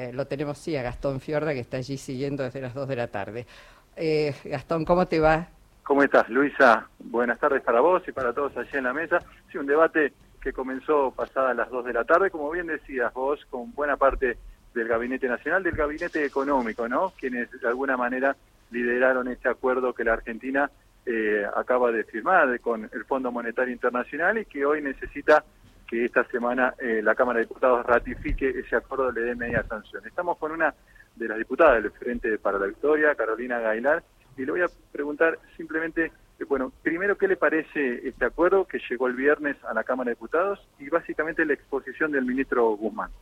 lo tenemos sí a Gastón Fiorda, que está allí siguiendo desde las 2 de la tarde. Gastón, ¿cómo te va? ¿Cómo estás, Luisa? Buenas tardes para vos y para todos allí en la mesa. Sí, un debate que comenzó pasadas las 2 de la tarde, como bien decías vos, con buena parte del Gabinete Nacional, del Gabinete Económico, ¿no? Quienes de alguna manera lideraron este acuerdo que la Argentina acaba de firmar con el Fondo Monetario Internacional y que hoy necesita que esta semana la Cámara de Diputados ratifique ese acuerdo, le dé media sanción. Estamos con una de las diputadas del Frente para la Victoria, Carolina Gailar, y le voy a preguntar simplemente, bueno, primero, ¿qué le parece este acuerdo que llegó el viernes a la Cámara de Diputados y básicamente la exposición del ministro Guzmán?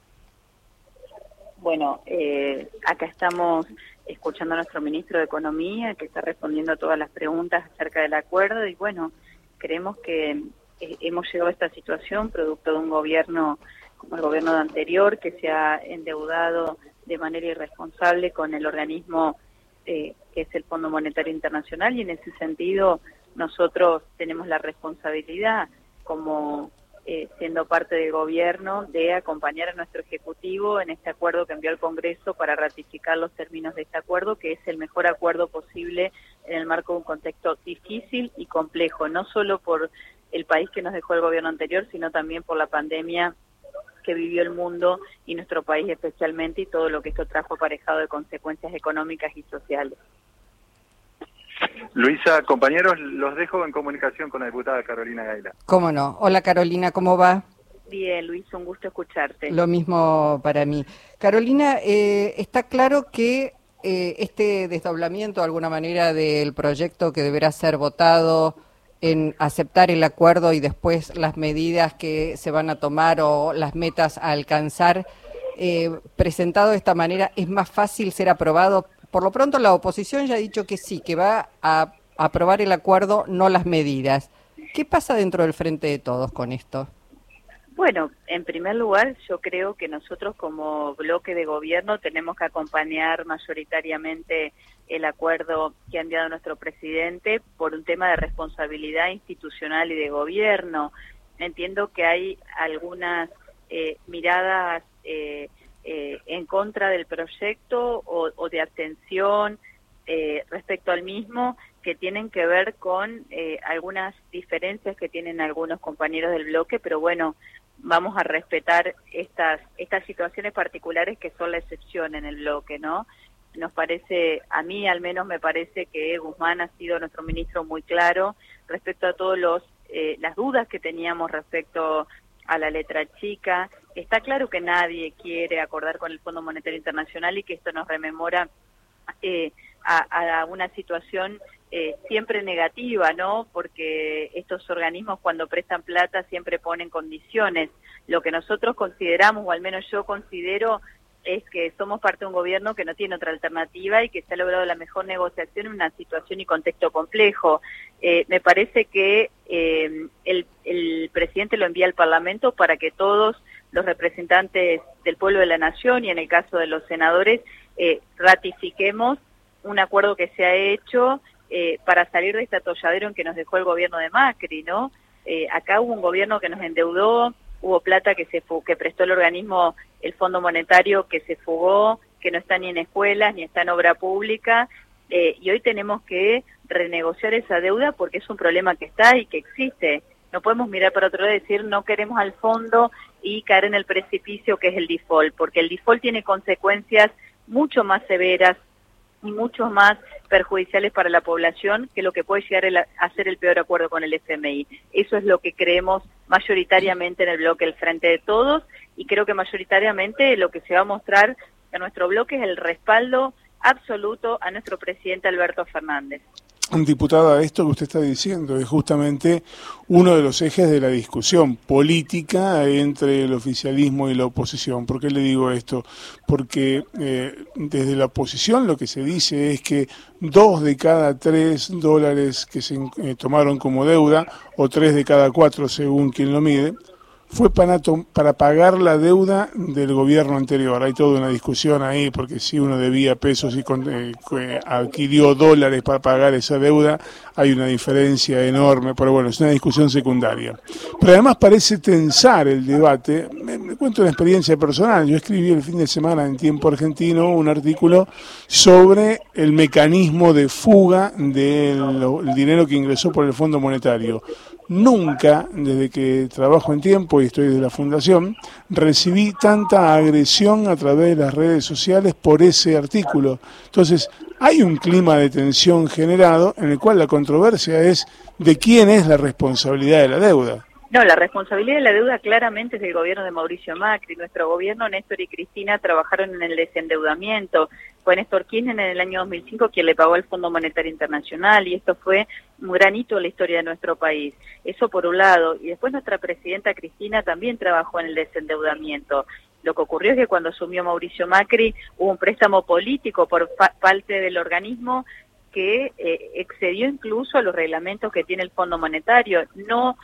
Bueno, acá estamos escuchando a nuestro ministro de Economía, que está respondiendo a todas las preguntas acerca del acuerdo, y bueno, creemos que hemos llegado a esta situación producto de un gobierno como el gobierno anterior, que se ha endeudado de manera irresponsable con el organismo que es el Fondo Monetario Internacional, y en ese sentido nosotros tenemos la responsabilidad como siendo parte del gobierno de acompañar a nuestro Ejecutivo en este acuerdo que envió al Congreso para ratificar los términos de este acuerdo, que es el mejor acuerdo posible en el marco de un contexto difícil y complejo, no solo por el país que nos dejó el gobierno anterior, sino también por la pandemia que vivió el mundo y nuestro país especialmente, y todo lo que esto trajo aparejado de consecuencias económicas y sociales. Luisa, compañeros, los dejo en comunicación con la diputada Carolina Gailar. ¿Cómo no? Hola Carolina, ¿cómo va? Bien, Luis, un gusto escucharte. Lo mismo para mí. Carolina, está claro que este desdoblamiento de alguna manera del proyecto que deberá ser votado en aceptar el acuerdo y después las medidas que se van a tomar o las metas a alcanzar, presentado de esta manera, ¿es más fácil ser aprobado? Por lo pronto la oposición ya ha dicho que sí, que va a aprobar el acuerdo, no las medidas. ¿Qué pasa dentro del Frente de Todos con esto? Bueno, en primer lugar, yo creo que nosotros como bloque de gobierno tenemos que acompañar mayoritariamente el acuerdo que ha enviado nuestro presidente por un tema de responsabilidad institucional y de gobierno. Entiendo que hay algunas miradas en contra del proyecto o de abstención respecto al mismo, que tienen que ver con algunas diferencias que tienen algunos compañeros del bloque, pero bueno, vamos a respetar estas situaciones particulares que son la excepción en el bloque, ¿no? Nos parece, a mí al menos me parece que Guzmán ha sido nuestro ministro muy claro respecto a todos las dudas que teníamos respecto a la letra chica. Está claro que nadie quiere acordar con el Fondo Monetario Internacional y que esto nos rememora a una situación siempre negativa, ¿no? Porque estos organismos cuando prestan plata siempre ponen condiciones. Lo que nosotros consideramos, o al menos yo considero, es que somos parte de un gobierno que no tiene otra alternativa y que se ha logrado la mejor negociación en una situación y contexto complejo. Me parece que el presidente lo envía al Parlamento para que todos los representantes del pueblo de la nación, y en el caso de los senadores, ratifiquemos un acuerdo que se ha hecho para salir de este atolladero en que nos dejó el gobierno de Macri, ¿no? Acá hubo un gobierno que nos endeudó, hubo plata que prestó el organismo, el Fondo Monetario, que se fugó, que no está ni en escuelas, ni está en obra pública, y hoy tenemos que renegociar esa deuda porque es un problema que está y que existe. No podemos mirar para otro lado y decir no queremos al fondo y caer en el precipicio que es el default, porque el default tiene consecuencias mucho más severas y mucho más perjudiciales para la población que lo que puede llegar a ser el peor acuerdo con el FMI. Eso es lo que creemos mayoritariamente en el bloque del Frente de Todos, y creo que mayoritariamente lo que se va a mostrar en nuestro bloque es el respaldo absoluto a nuestro presidente Alberto Fernández. Diputada, esto que usted está diciendo es justamente uno de los ejes de la discusión política entre el oficialismo y la oposición. ¿Por qué le digo esto? Porque desde la oposición lo que se dice es que 2 de cada 3 dólares que se tomaron como deuda, o 3 de cada 4 según quien lo mide, fue para pagar la deuda del gobierno anterior. Hay toda una discusión ahí, porque si uno debía pesos y adquirió dólares para pagar esa deuda, hay una diferencia enorme, pero bueno, es una discusión secundaria. Pero además parece tensar el debate. Me cuento una experiencia personal. Yo escribí el fin de semana en Tiempo Argentino un artículo sobre el mecanismo de fuga del dinero que ingresó por el Fondo Monetario. Nunca, desde que trabajo en Tiempo y estoy desde la Fundación, recibí tanta agresión a través de las redes sociales por ese artículo. Entonces, hay un clima de tensión generado en el cual la controversia es de quién es la responsabilidad de la deuda. No, la responsabilidad de la deuda claramente es del gobierno de Mauricio Macri. Nuestro gobierno, Néstor y Cristina, trabajaron en el desendeudamiento. Fue Néstor Kirchner en el año 2005 quien le pagó al Fondo Monetario Internacional, y esto fue un gran hito en la historia de nuestro país. Eso por un lado. Y después nuestra presidenta Cristina también trabajó en el desendeudamiento. Lo que ocurrió es que cuando asumió Mauricio Macri hubo un préstamo político por parte del organismo que excedió incluso a los reglamentos que tiene el Fondo Monetario. No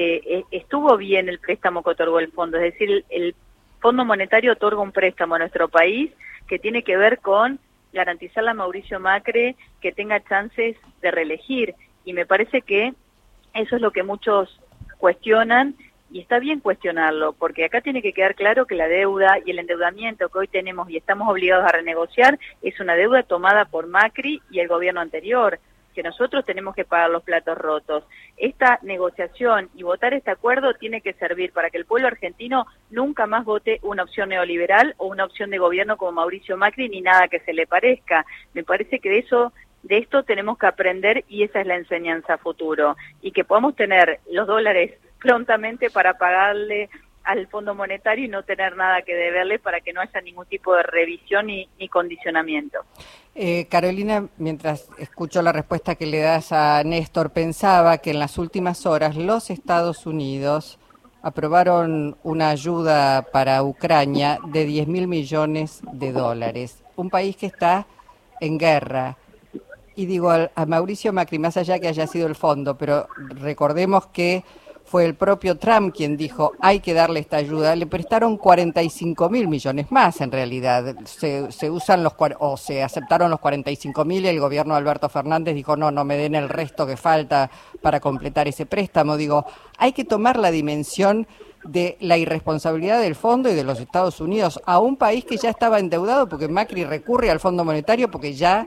estuvo bien el préstamo que otorgó el fondo, es decir, el Fondo Monetario otorga un préstamo a nuestro país que tiene que ver con garantizarle a Mauricio Macri que tenga chances de reelegir, y me parece que eso es lo que muchos cuestionan, y está bien cuestionarlo, porque acá tiene que quedar claro que la deuda y el endeudamiento que hoy tenemos y estamos obligados a renegociar es una deuda tomada por Macri y el gobierno anterior, que nosotros tenemos que pagar los platos rotos. Esta negociación y votar este acuerdo tiene que servir para que el pueblo argentino nunca más vote una opción neoliberal o una opción de gobierno como Mauricio Macri, ni nada que se le parezca. Me parece que de esto tenemos que aprender, y esa es la enseñanza a futuro, y que podamos tener los dólares prontamente para pagarle al Fondo Monetario y no tener nada que deberle, para que no haya ningún tipo de revisión ni condicionamiento. Carolina, mientras escucho la respuesta que le das a Néstor, pensaba que en las últimas horas los Estados Unidos aprobaron una ayuda para Ucrania de 10.000 millones de dólares, un país que está en guerra. Y digo, a Mauricio Macri, más allá que haya sido el fondo, pero recordemos que fue el propio Trump quien dijo hay que darle esta ayuda, le prestaron 45.000 millones más en realidad, se usan se aceptaron los 45.000 y el gobierno de Alberto Fernández dijo no me den el resto que falta para completar ese préstamo. Digo, hay que tomar la dimensión de la irresponsabilidad del fondo y de los Estados Unidos a un país que ya estaba endeudado, porque Macri recurre al Fondo Monetario porque ya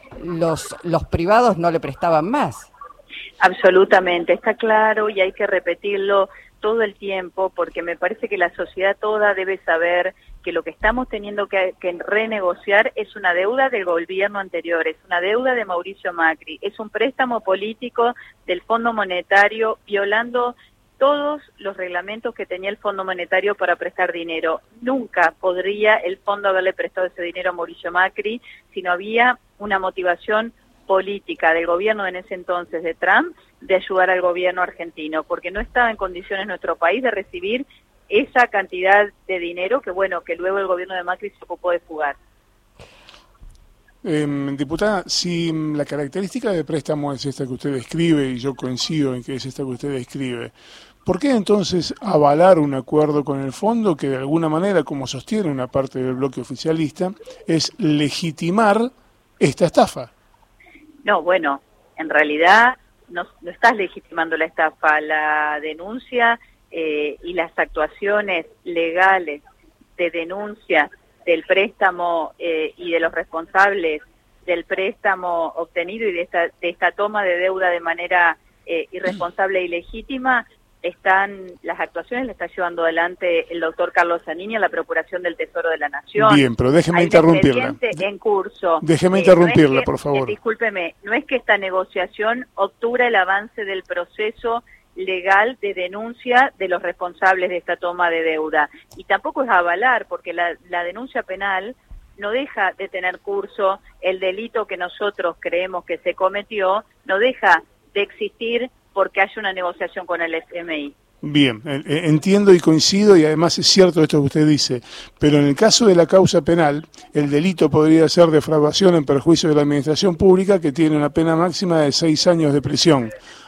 los privados no le prestaban más. Absolutamente, está claro, y hay que repetirlo todo el tiempo, porque me parece que la sociedad toda debe saber que lo que estamos teniendo que renegociar es una deuda del gobierno anterior, es una deuda de Mauricio Macri, es un préstamo político del Fondo Monetario violando todos los reglamentos que tenía el Fondo Monetario para prestar dinero. Nunca podría el fondo haberle prestado ese dinero a Mauricio Macri si no había una motivación política del gobierno en ese entonces de Trump de ayudar al gobierno argentino, porque no estaba en condiciones nuestro país de recibir esa cantidad de dinero que luego el gobierno de Macri se ocupó de fugar. Diputada, si la característica de préstamo es esta que usted describe, y yo coincido en que es esta que usted describe, ¿por qué entonces avalar un acuerdo con el fondo que de alguna manera, como sostiene una parte del bloque oficialista, es legitimar esta estafa? No, bueno, en realidad no estás legitimando la estafa, la denuncia y las actuaciones legales de denuncia del préstamo y de los responsables del préstamo obtenido y de esta toma de deuda de manera irresponsable e ilegítima. Las actuaciones las está llevando adelante el doctor Carlos Zanini en la Procuración del Tesoro de la Nación. Bien, pero déjeme interrumpirla. En curso. Déjeme interrumpirla, por favor. Discúlpeme, no es que esta negociación obtura el avance del proceso legal de denuncia de los responsables de esta toma de deuda. Y tampoco es avalar, porque la denuncia penal no deja de tener curso, el delito que nosotros creemos que se cometió no deja de existir porque haya una negociación con el FMI. Bien, entiendo y coincido, y además es cierto esto que usted dice, pero en el caso de la causa penal, el delito podría ser defraudación en perjuicio de la administración pública, que tiene una pena máxima de 6 años de prisión.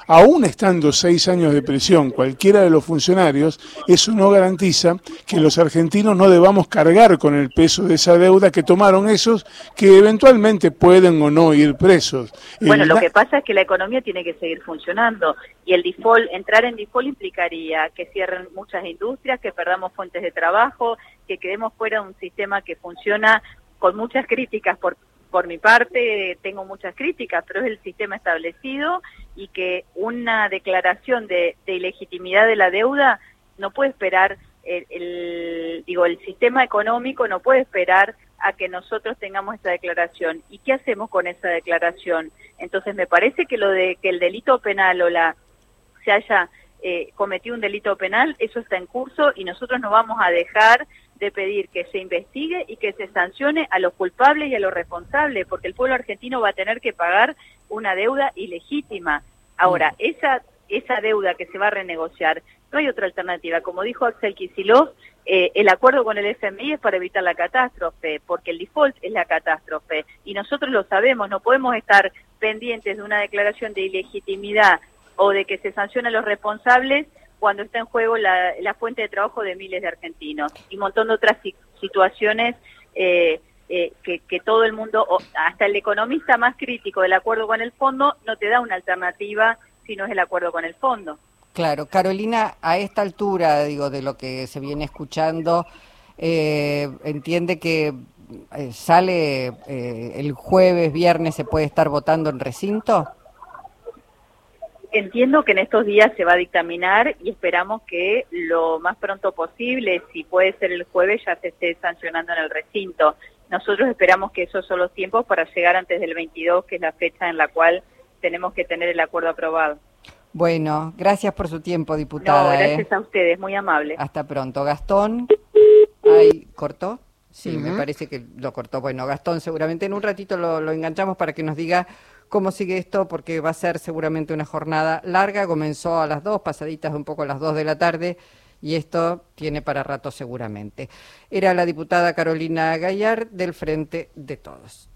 aún estando 6 años de prisión cualquiera de los funcionarios, eso no garantiza que los argentinos no debamos cargar con el peso de esa deuda que tomaron esos que eventualmente pueden o no ir presos. Bueno, lo que pasa es que la economía tiene que seguir funcionando y el default, entrar en default implicaría que cierren muchas industrias, que perdamos fuentes de trabajo, que quedemos fuera de un sistema que funciona con muchas críticas. Por mi parte tengo muchas críticas, pero es el sistema establecido y que una declaración de ilegitimidad de la deuda no puede esperar, el sistema económico no puede esperar a que nosotros tengamos esa declaración. ¿Y qué hacemos con esa declaración? Entonces me parece que lo de que el delito penal se haya cometido un delito penal, eso está en curso y nosotros no vamos a dejar de pedir que se investigue y que se sancione a los culpables y a los responsables, porque el pueblo argentino va a tener que pagar una deuda ilegítima. Ahora, esa deuda que se va a renegociar, no hay otra alternativa. Como dijo Axel Kicillof, el acuerdo con el FMI es para evitar la catástrofe, porque el default es la catástrofe, y nosotros lo sabemos, no podemos estar pendientes de una declaración de ilegitimidad o de que se sancione a los responsables cuando está en juego la fuente de trabajo de miles de argentinos y un montón de otras situaciones que todo el mundo, hasta el economista más crítico del acuerdo con el fondo, no te da una alternativa si no es el acuerdo con el fondo. Claro, Carolina, a esta altura, digo, de lo que se viene escuchando, entiende que sale el jueves, viernes, se puede estar votando en recinto. Entiendo que en estos días se va a dictaminar y esperamos que lo más pronto posible, si puede ser el jueves, ya se esté sancionando en el recinto. Nosotros esperamos que esos son los tiempos para llegar antes del 22, que es la fecha en la cual tenemos que tener el acuerdo aprobado. Bueno, gracias por su tiempo, diputada. No, gracias a ustedes, muy amable. Hasta pronto. Gastón, ¿ahí cortó? Sí, me parece que lo cortó. Bueno, Gastón, seguramente en un ratito lo enganchamos para que nos diga cómo sigue esto, porque va a ser seguramente una jornada larga. Comenzó a las 2, pasaditas un poco a las 2 de la tarde, y esto tiene para rato seguramente. Era la diputada Carolina Gayar del Frente de Todos.